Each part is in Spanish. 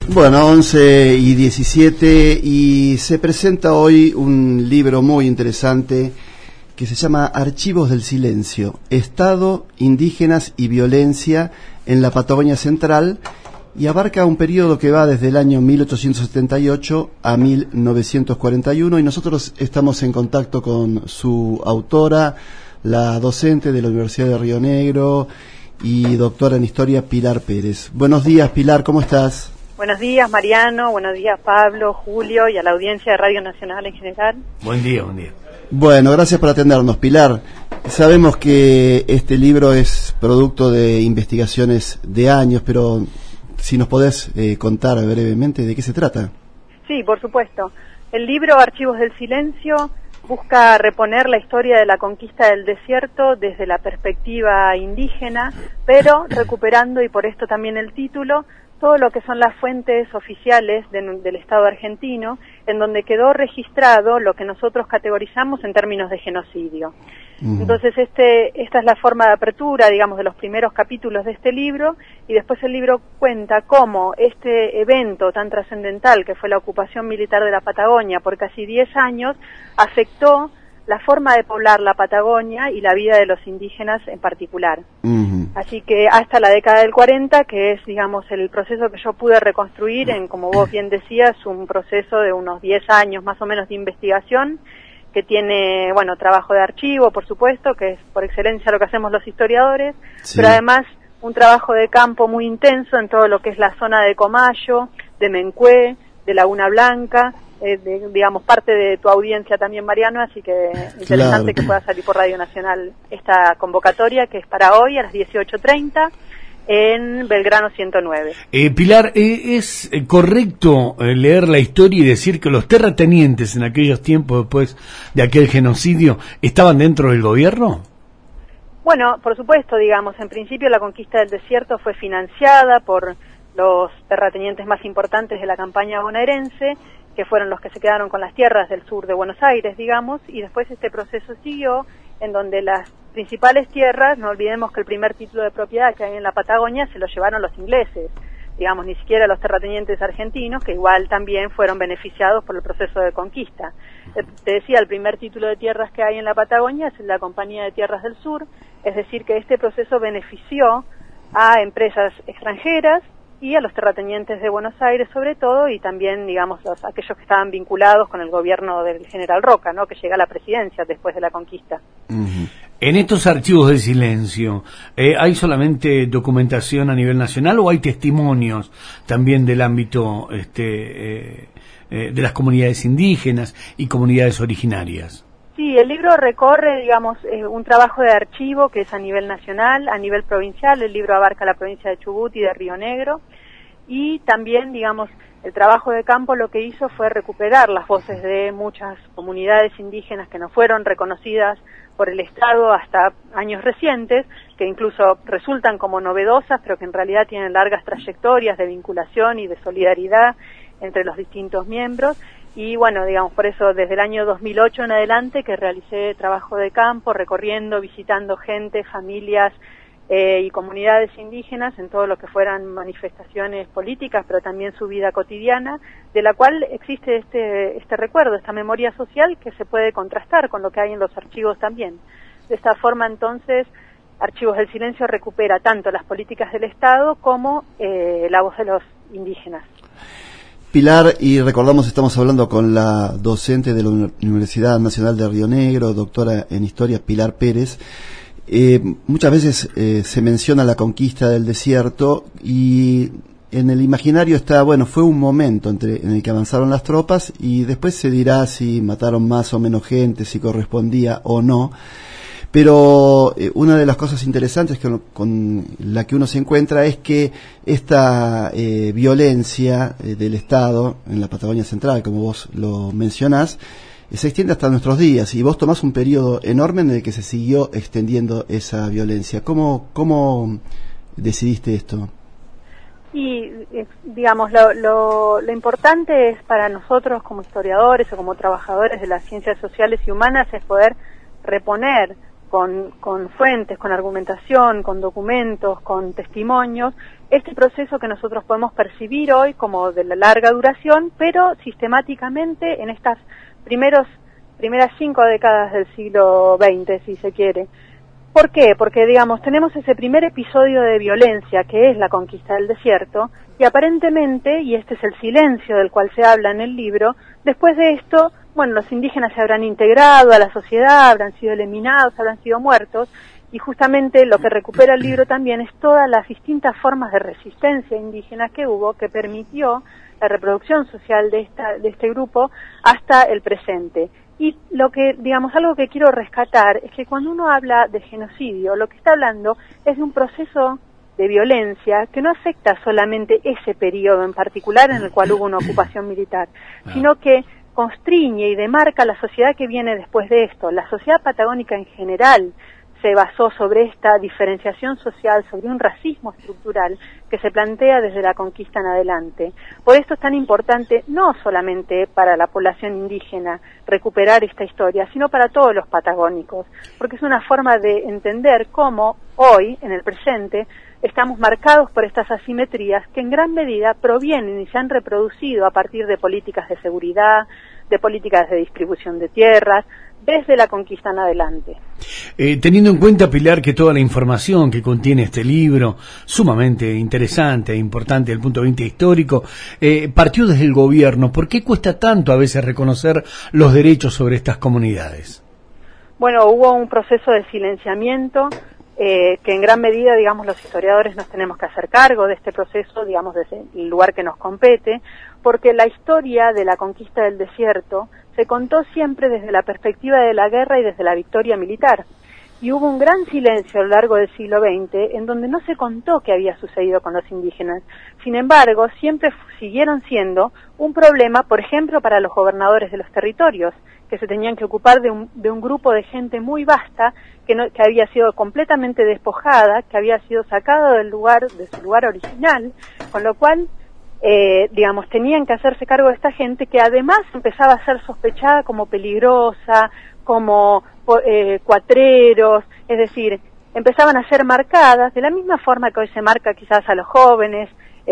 Bueno, 11:17 y se presenta hoy un libro muy interesante que se llama Archivos del Silencio, Estado, Indígenas y Violencia en la Patagonia Central, y abarca un periodo que va desde el año 1878 a 1941, y nosotros estamos en contacto con su autora, la docente de la Universidad de Río Negro y doctora en Historia, Pilar Pérez. Buenos días, Pilar, ¿cómo estás? Buenos días, Mariano. Buenos días, Pablo, Julio y a la audiencia de Radio Nacional en general. Buen día, buen día. Bueno, gracias por atendernos, Pilar. Sabemos que este libro es producto de investigaciones de años, pero si nos podés contar brevemente de qué se trata. Sí, por supuesto. El libro Archivos del Silencio busca reponer la historia de la conquista del desierto desde la perspectiva indígena, pero recuperando, y por esto también el título, todo lo que son las fuentes oficiales del Estado argentino, en donde quedó registrado lo que nosotros categorizamos en términos de genocidio. Entonces esta es la forma de apertura, digamos, de los primeros capítulos de este libro, y después el libro cuenta cómo este evento tan trascendental que fue la ocupación militar de la Patagonia por casi 10 años afectó la forma de poblar la Patagonia y la vida de los indígenas en particular. Así que hasta la década del 40, que es, digamos, el proceso que yo pude reconstruir en, como vos bien decías, un proceso de unos 10 años más o menos de investigación, que tiene, bueno, trabajo de archivo, por supuesto, que es por excelencia lo que hacemos los historiadores, sí, pero además un trabajo de campo muy intenso en todo lo que es la zona de Comayo, de Mencué, de Laguna Blanca, digamos, parte de tu audiencia también, Mariano, así que interesante que pueda salir por Radio Nacional esta convocatoria, que es para hoy a las 18:30 en Belgrano 109. Pilar, ¿es correcto leer la historia y decir que los terratenientes en aquellos tiempos, después de aquel genocidio, estaban dentro del gobierno? Bueno, por supuesto, digamos, en principio la conquista del desierto fue financiada por los terratenientes más importantes de la campaña bonaerense, que fueron los que se quedaron con las tierras del sur de Buenos Aires, digamos, y después este proceso siguió en donde las principales tierras, no olvidemos que el primer título de propiedad que hay en la Patagonia se lo llevaron los ingleses, digamos, ni siquiera los terratenientes argentinos, que igual también fueron beneficiados por el proceso de conquista. Te decía, el primer título de tierras que hay en la Patagonia es la Compañía de Tierras del Sur, es decir, que este proceso benefició a empresas extranjeras y a los terratenientes de Buenos Aires sobre todo, y también, digamos, aquellos que estaban vinculados con el gobierno del general Roca, ¿no?, que llega a la presidencia después de la conquista. En estos archivos de silencio, ¿hay solamente documentación a nivel nacional o hay testimonios también del ámbito de las comunidades indígenas y comunidades originarias? Sí, el libro recorre, digamos, un trabajo de archivo que es a nivel nacional, a nivel provincial. El libro abarca la provincia de Chubut y de Río Negro, y también, digamos, el trabajo de campo lo que hizo fue recuperar las voces de muchas comunidades indígenas que no fueron reconocidas por el Estado hasta años recientes, que incluso resultan como novedosas, pero que en realidad tienen largas trayectorias de vinculación y de solidaridad entre los distintos miembros. Y bueno, digamos, por eso desde el año 2008 en adelante que realicé trabajo de campo, recorriendo, visitando gente, familias y comunidades indígenas en todo lo que fueran manifestaciones políticas, pero también su vida cotidiana, de la cual existe este recuerdo, esta memoria social que se puede contrastar con lo que hay en los archivos también. De esta forma, entonces, Archivos del Silencio recupera tanto las políticas del Estado como la voz de los indígenas. Pilar, y recordamos, estamos hablando con la docente de la Universidad Nacional de Río Negro, doctora en Historia, Pilar Pérez. Muchas veces se menciona la conquista del desierto, y en el imaginario está, bueno, fue un momento en el que avanzaron las tropas, y después se dirá si mataron más o menos gente, si correspondía o no. Pero una de las cosas interesantes con la que uno se encuentra es que esta violencia del Estado en la Patagonia Central, como vos lo mencionás, se extiende hasta nuestros días, y vos tomás un periodo enorme en el que se siguió extendiendo esa violencia. ¿Cómo decidiste esto? Y, digamos, lo importante es para nosotros como historiadores o como trabajadores de las ciencias sociales y humanas es poder reponer con fuentes, con argumentación, con documentos, con testimonios, este proceso que nosotros podemos percibir hoy como de la larga duración, pero sistemáticamente en estas primeras 5 décadas del siglo XX, si se quiere. ¿Por qué? Porque, digamos, tenemos ese primer episodio de violencia, que es la conquista del desierto, y aparentemente, y este es el silencio del cual se habla en el libro, después de esto, bueno, los indígenas se habrán integrado a la sociedad, habrán sido eliminados, habrán sido muertos, y justamente lo que recupera el libro también es todas las distintas formas de resistencia indígena que hubo, que permitió la reproducción social de este grupo hasta el presente. Y lo que, digamos, algo que quiero rescatar es que cuando uno habla de genocidio, lo que está hablando es de un proceso de violencia que no afecta solamente ese periodo en particular en el cual hubo una ocupación militar, sino que constriñe y demarca la sociedad que viene después de esto. La sociedad patagónica en general se basó sobre esta diferenciación social, sobre un racismo estructural que se plantea desde la conquista en adelante. Por esto es tan importante, no solamente para la población indígena, recuperar esta historia, sino para todos los patagónicos, porque es una forma de entender cómo hoy, en el presente, estamos marcados por estas asimetrías que en gran medida provienen y se han reproducido a partir de políticas de seguridad, de políticas de distribución de tierras, desde la conquista en adelante. Teniendo en cuenta, Pilar, que toda la información que contiene este libro, sumamente interesante e importante desde el punto de vista histórico, partió desde el gobierno, ¿por qué cuesta tanto a veces reconocer los derechos sobre estas comunidades? Bueno, hubo un proceso de silenciamiento que en gran medida, digamos, los historiadores nos tenemos que hacer cargo de este proceso, digamos, desde el lugar que nos compete, porque la historia de la conquista del desierto se contó siempre desde la perspectiva de la guerra y desde la victoria militar. Y hubo un gran silencio a lo largo del siglo XX en donde no se contó qué había sucedido con los indígenas. Sin embargo, siempre siguieron siendo un problema, por ejemplo, para los gobernadores de los territorios, que se tenían que ocupar de un grupo de gente muy vasta que había sido completamente despojada, que había sido sacado de su lugar original, con lo cual digamos, tenían que hacerse cargo de esta gente que además empezaba a ser sospechada como peligrosa, como cuatreros, es decir, empezaban a ser marcadas de la misma forma que hoy se marca quizás a los jóvenes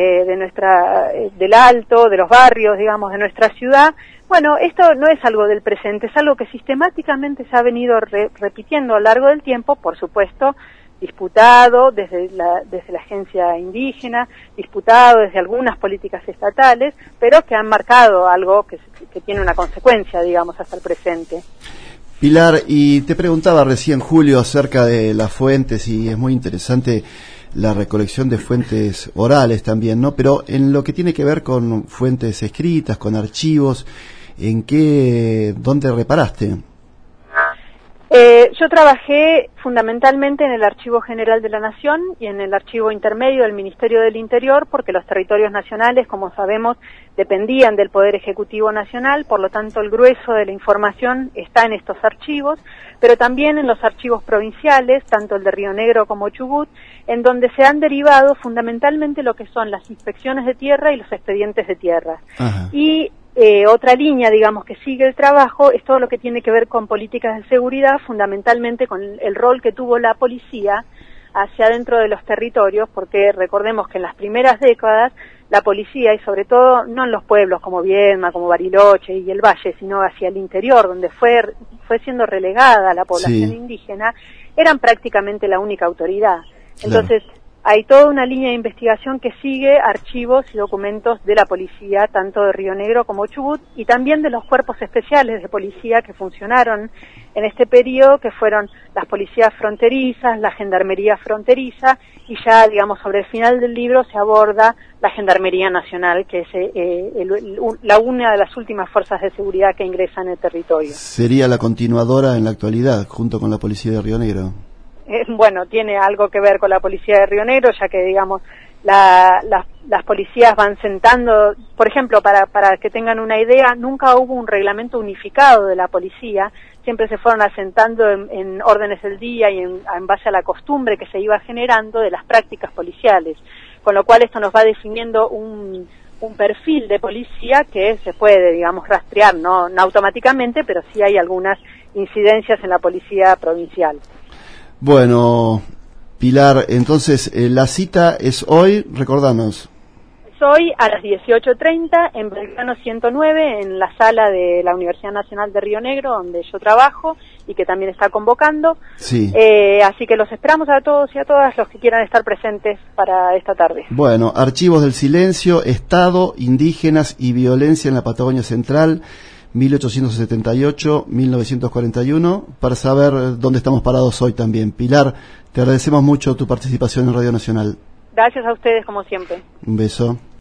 del Alto, de los barrios, digamos, de nuestra ciudad. Bueno, esto no es algo del presente, es algo que sistemáticamente se ha venido repitiendo a lo largo del tiempo, por supuesto, disputado desde la agencia indígena, disputado desde algunas políticas estatales, pero que han marcado algo que tiene una consecuencia, digamos, hasta el presente. Pilar, y te preguntaba recién, Julio, acerca de las fuentes, y es muy interesante la recolección de fuentes orales también, ¿no? Pero en lo que tiene que ver con fuentes escritas, con archivos, ¿dónde reparaste? Yo trabajé fundamentalmente en el Archivo General de la Nación y en el Archivo Intermedio del Ministerio del Interior, porque los territorios nacionales, como sabemos, dependían del Poder Ejecutivo Nacional, por lo tanto el grueso de la información está en estos archivos, pero también en los archivos provinciales, tanto el de Río Negro como Chubut, en donde se han derivado fundamentalmente lo que son las inspecciones de tierra y los expedientes de tierra. Ajá. Y otra línea, digamos, que sigue el trabajo es todo lo que tiene que ver con políticas de seguridad, fundamentalmente con el rol que tuvo la policía hacia dentro de los territorios, porque recordemos que en las primeras décadas la policía, y sobre todo no en los pueblos como Viedma, como Bariloche y el Valle, sino hacia el interior, donde fue siendo relegada la población indígena, eran prácticamente la única autoridad. Entonces, hay toda una línea de investigación que sigue archivos y documentos de la policía, tanto de Río Negro como Chubut, y también de los cuerpos especiales de policía que funcionaron en este periodo, que fueron las policías fronterizas, la gendarmería fronteriza, y ya, digamos, sobre el final del libro se aborda la Gendarmería Nacional, que es una de las últimas fuerzas de seguridad que ingresan en el territorio. ¿Sería la continuadora en la actualidad, junto con la policía de Río Negro? Bueno, tiene algo que ver con la policía de Río Negro, ya que, digamos, las policías van sentando, por ejemplo, para que tengan una idea, nunca hubo un reglamento unificado de la policía, siempre se fueron asentando en órdenes del día y en base a la costumbre que se iba generando de las prácticas policiales, con lo cual esto nos va definiendo un perfil de policía que se puede, digamos, rastrear, no automáticamente, pero sí hay algunas incidencias en la policía provincial. Bueno, Pilar, entonces la cita es hoy, recordanos. Hoy a las 18:30 en Belgrano 109, en la sala de la Universidad Nacional de Río Negro, donde yo trabajo y que también está convocando. Sí. Así que los esperamos a todos y a todas los que quieran estar presentes para esta tarde. Bueno, Archivos del Silencio, Estado, Indígenas y Violencia en la Patagonia Central, 1878-1941, para saber dónde estamos parados hoy también. Pilar, te agradecemos mucho tu participación en Radio Nacional. Gracias a ustedes como siempre. Un beso.